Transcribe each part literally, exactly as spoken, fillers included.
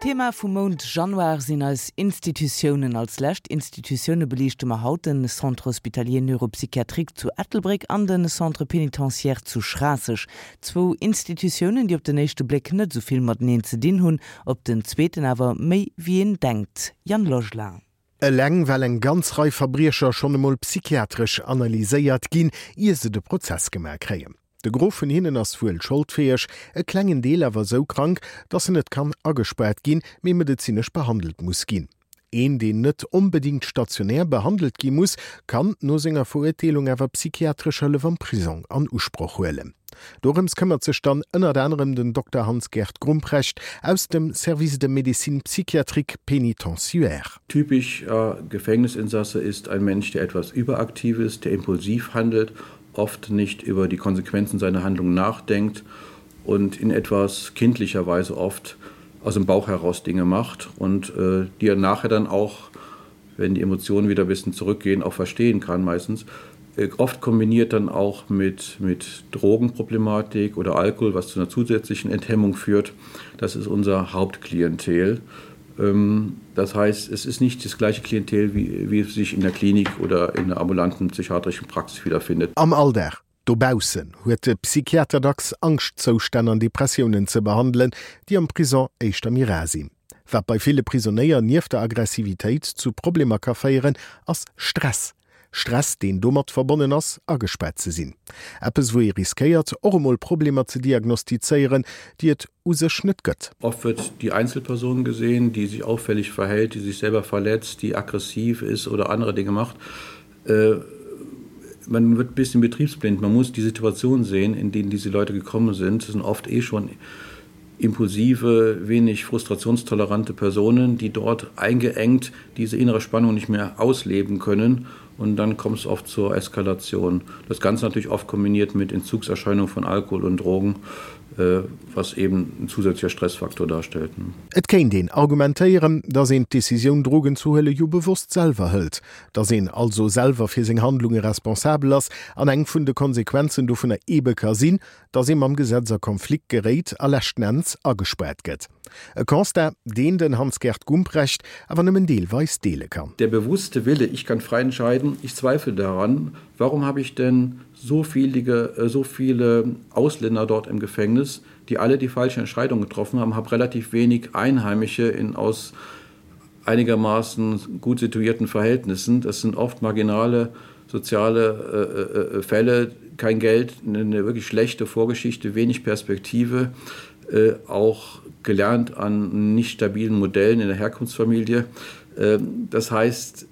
Thema vum Mond Januar sinn als Institutionen als Lächt Institutionune belichtchte ma haut den Centre Hospitalier Neuropsychiatrik zu Ettelbrig an den Centre Penitentiaire zu Schrasseg. Zwo Institutionen, die op den nächste Blick net soviel mat neen ze din hunn, op den zweeten awer méi wie en denkt. Jan Lochler. E leng well eng ganz Rei Fabriecher schon emol psychiatrisch analyséiert ginn, ihr se de Prozess gemerk kreien. De Grofen hinnen ass vuuel schuldfeech, e klengen Deel awer so krank, dat se net kann agesperrt ginn, mé medizinsch behandelt muss ginn. Een, den net unbedingt stationär behandelt gi muss, kann no senger Verurteilung awer psychiatrischer Levanprison an Uspruch huelen. Dorems këmmert sech dann ënner anderem den Doktor Hans-Gert Grumprecht aus dem Service de Medizin Psychiatrik Penitentiaire. Typisch äh, Gefängnisinsasse ist ein Mensch, der etwas überaktiv ist, der impulsiv handelt, oft nicht über die Konsequenzen seiner Handlung nachdenkt und in etwas kindlicher Weise oft aus dem Bauch heraus Dinge macht und äh, die er nachher dann auch, wenn die Emotionen wieder ein bisschen zurückgehen, auch verstehen kann meistens. Äh, oft kombiniert dann auch mit, mit Drogenproblematik oder Alkohol, was zu einer zusätzlichen Enthemmung führt. Das ist unser Hauptklientel. Das heißt, es ist nicht das gleiche Klientel, wie, wie es sich in der Klinik oder in der ambulanten psychiatrischen Praxis wiederfindet. Am Alter, dobausen, huet de Psychiater dacks Angstzoustände an Depressionen zu behandeln, die am Prison echt am Ira sind. Was bei viele Prisonnier nief der Aggressivität zu Problemen kann feiern, als Stress. Stress, den dummert verbonnen ass, agesperrt ze sinn. Eppes wo ihr riskiert, ormol Probleme zu diagnostizieren, die et use Schnitt gött. Oft wird die Einzelperson gesehen, die sich auffällig verhält, die sich selber verletzt, die aggressiv ist oder andere Dinge macht. Äh, man wird ein bisschen betriebsblind. Man muss die Situation sehen, in denen diese Leute gekommen sind. Das sind oft eh schon impulsive, wenig frustrationstolerante Personen, die dort eingeengt diese innere Spannung nicht mehr ausleben können. Und dann kommt es oft zur Eskalation. Das Ganze natürlich oft kombiniert mit Entzugserscheinungen von Alkohol und Drogen, äh, was eben ein zusätzlicher Stressfaktor darstellt. Et kein den argumentéieren, da se Decision Drogen zuhelle jo bewusst selber hält, da se also selber fir seg Handlungen responsabel ass an eng vun de Konsequenzen du vun der Ebeker sinn, da se am Gesetzer Konflikt gerät alächtnenz agesperrt gëtt. E Konstat, den den Hans-Gert Grumprecht aber nëmmen deelweis deele kann. Der bewusste Wille, ich kann frei entscheiden, ich zweifle daran, warum habe ich denn so viele, so viele Ausländer dort im Gefängnis, die alle die falsche Entscheidung getroffen haben, habe relativ wenig Einheimische in aus einigermaßen gut situierten Verhältnissen. Das sind oft marginale soziale äh, äh, Fälle, kein Geld, eine wirklich schlechte Vorgeschichte, wenig Perspektive, äh, auch gelernt an nicht stabilen Modellen in der Herkunftsfamilie. Äh, das heißt,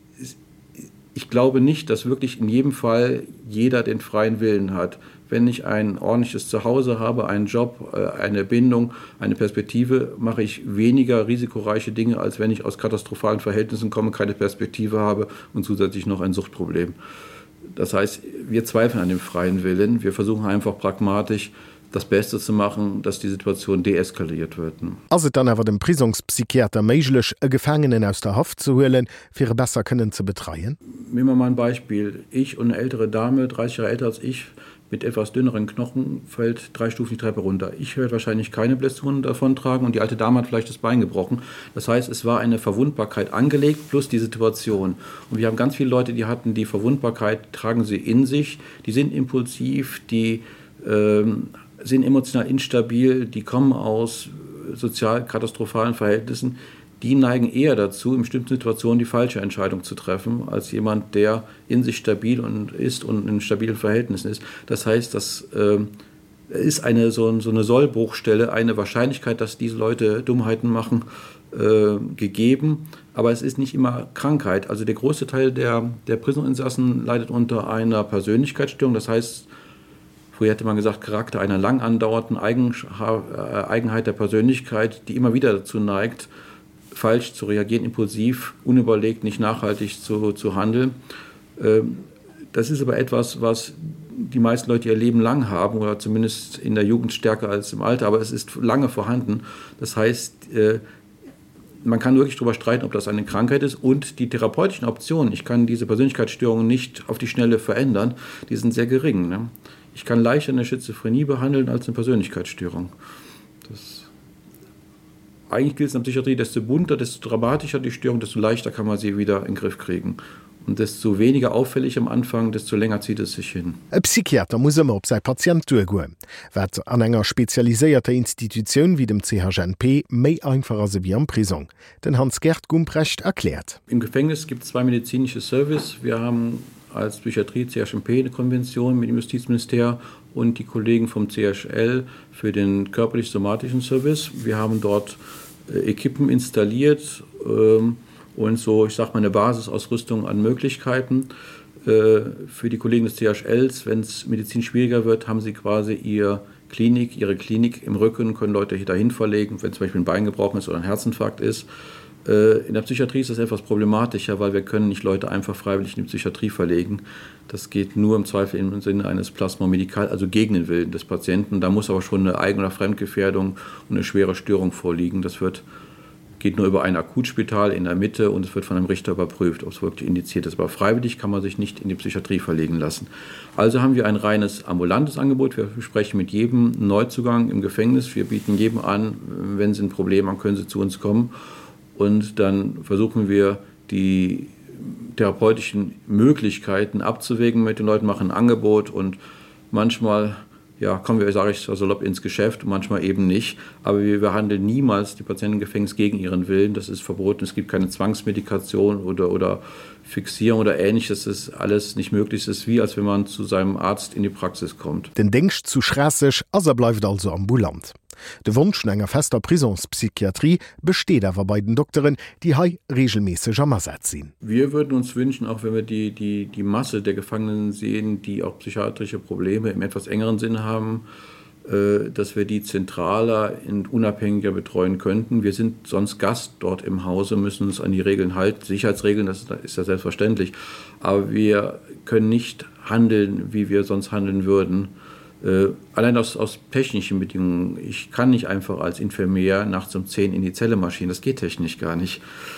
ich glaube nicht, dass wirklich in jedem Fall jeder den freien Willen hat. Wenn ich ein ordentliches Zuhause habe, einen Job, eine Bindung, eine Perspektive, mache ich weniger risikoreiche Dinge, als wenn ich aus katastrophalen Verhältnissen komme, keine Perspektive habe und zusätzlich noch ein Suchtproblem. Das heißt, wir zweifeln an dem freien Willen. Wir versuchen einfach pragmatisch das Beste zu machen, dass die Situation deeskaliert wird. Also dann aber dem Prisonspsychiater meiglech e Gefangenen aus der Haft zu holen, für besser können zu betreien? Nehmen wir mal ein Beispiel. Ich und eine ältere Dame, dreißig Jahre älter als ich, mit etwas dünneren Knochen, fällt drei Stufen die Treppe runter. Ich werde wahrscheinlich keine Blessuren davon tragen und die alte Dame hat vielleicht das Bein gebrochen. Das heißt, es war eine Verwundbarkeit angelegt plus die Situation. Und wir haben ganz viele Leute, die hatten die Verwundbarkeit, tragen sie in sich, die sind impulsiv, die ähm, sind emotional instabil, die kommen aus sozial katastrophalen Verhältnissen, die neigen eher dazu, in bestimmten Situationen die falsche Entscheidung zu treffen, als jemand, der in sich stabil und ist und in stabilen Verhältnissen ist. Das heißt, das äh, ist eine, so, so eine Sollbruchstelle, eine Wahrscheinlichkeit, dass diese Leute Dummheiten machen, äh, gegeben. Aber es ist nicht immer Krankheit. Also der große Teil der, der Prisoninsassen leidet unter einer Persönlichkeitsstörung. Das heißt, früher hätte man gesagt, Charakter einer lang andauernden Eigenheit der Persönlichkeit, die immer wieder dazu neigt, falsch zu reagieren, impulsiv, unüberlegt, nicht nachhaltig zu, zu handeln. Das ist aber etwas, was die meisten Leute ihr Leben lang haben oder zumindest in der Jugend stärker als im Alter, aber es ist lange vorhanden. Das heißt, man kann wirklich darüber streiten, ob das eine Krankheit ist und die therapeutischen Optionen, ich kann diese Persönlichkeitsstörungen nicht auf die Schnelle verändern, die sind sehr gering. Ne? Ich kann leichter eine Schizophrenie behandeln als eine Persönlichkeitsstörung. Das eigentlich gilt es in der Psychiatrie, desto bunter, desto dramatischer die Störung, desto leichter kann man sie wieder in den Griff kriegen. Und desto weniger auffällig am Anfang, desto länger zieht es sich hin. E Psychiater muss immer op sei Patient durchgoen. Wat an enger spezialisierter Institution wie dem C H N P méi einfacher se wie am Prison. Den Hans-Gerd Gumprecht erklärt. Im Gefängnis gibt es zwei medizinische Service. Wir haben als Psychiatrie C H N P eine Konvention mit dem Justizministerium und die Kollegen vom C H L für den körperlich-somatischen Service. Wir haben dort äh, Equipen installiert, ähm, und so, ich sage mal, eine Basisausrüstung an Möglichkeiten. Äh, für die Kollegen des C H Ls, wenn es medizinisch schwieriger wird, haben sie quasi ihr Klinik, ihre Klinik im Rücken, können Leute hier dahin verlegen, wenn zum Beispiel ein Bein gebrochen ist oder ein Herzinfarkt ist. Äh, in der Psychiatrie ist das etwas problematischer, weil wir können nicht Leute einfach freiwillig in die Psychiatrie verlegen. Das geht nur im Zweifel im Sinne eines Plasma medikal, also gegen den Willen des Patienten. Da muss aber schon eine Eigen- oder Fremdgefährdung und eine schwere Störung vorliegen. Das wird geht nur über ein Akutspital in der Mitte und es wird von einem Richter überprüft, ob es wirklich indiziert ist. Aber freiwillig kann man sich nicht in die Psychiatrie verlegen lassen. Also haben wir ein reines ambulantes Angebot. Wir sprechen mit jedem Neuzugang im Gefängnis. Wir bieten jedem an, wenn Sie ein Problem haben, können Sie zu uns kommen. Und dann versuchen wir, die therapeutischen Möglichkeiten abzuwägen mit den Leuten, machen ein Angebot und manchmal ja, kommen wir, sage ich so salopp, ins Geschäft, manchmal eben nicht. Aber wir behandeln niemals die Patienten im Gefängnis gegen ihren Willen. Das ist verboten. Es gibt keine Zwangsmedikation oder, oder Fixierung oder Ähnliches. Das ist alles nicht möglich. Es ist wie, als wenn man zu seinem Arzt in die Praxis kommt. Den denkst zu schrassig, als er bleibt also ambulant. De Wunsch enger fester Prisonspsychiatrie besteht aber bei den Doktoren, die hai regelmäßig am Ersatz sind. Wir würden uns wünschen, auch wenn wir die, die, die Masse der Gefangenen sehen, die auch psychiatrische Probleme im etwas engeren Sinn haben, äh, dass wir die zentraler und unabhängiger betreuen könnten. Wir sind sonst Gast dort im Hause, müssen uns an die Regeln halten, Sicherheitsregeln, das ist ja selbstverständlich. Aber wir können nicht handeln, wie wir sonst handeln würden. Äh, allein aus, aus technischen Bedingungen. Ich kann nicht einfach als Infirmier nachts um zehn in die Zelle marschieren. Das geht technisch gar nicht.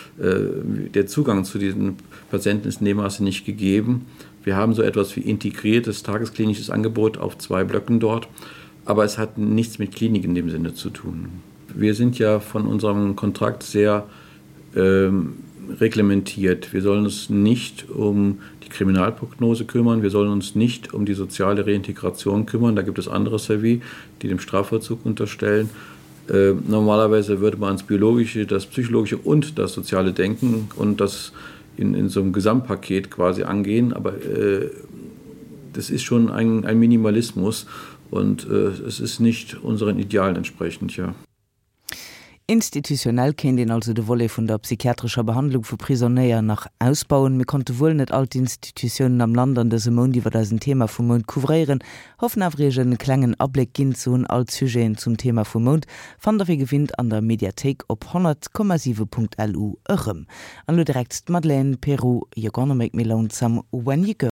Äh, der Zugang zu diesen Patienten ist in dem Maße nicht gegeben. Wir haben so etwas wie integriertes tagesklinisches Angebot auf zwei Blöcken dort. Aber es hat nichts mit Klinik in dem Sinne zu tun. Wir sind ja von unserem Kontrakt sehr ähm, reglementiert. Wir sollen uns nicht um die Kriminalprognose kümmern, wir sollen uns nicht um die soziale Reintegration kümmern. Da gibt es andere Service, die dem Strafvollzug unterstellen. Äh, normalerweise würde man ans Biologische, das Psychologische und das Soziale denken und das in, in so einem Gesamtpaket quasi angehen. Aber äh, das ist schon ein, ein Minimalismus und äh, es ist nicht unseren Idealen entsprechend, ja. Institutionell kennt den also de Wolle vun der psychiatrischer Behandlung vu Prisonnéier nach ausbauen. Mir konnte wohl net alte Institutionen am Land an dese Mon, diewer das Thema vum Mond couvrieren, hoffen afregen klengen Abblick gin zu als Sujeen zum Thema vum Mond, fan der wie gewinnt an der Mediathek op hundert Komma sieben Punkt L U eurem. An du direkt Madeleine Peru, you're gonna make me lonesome when you go.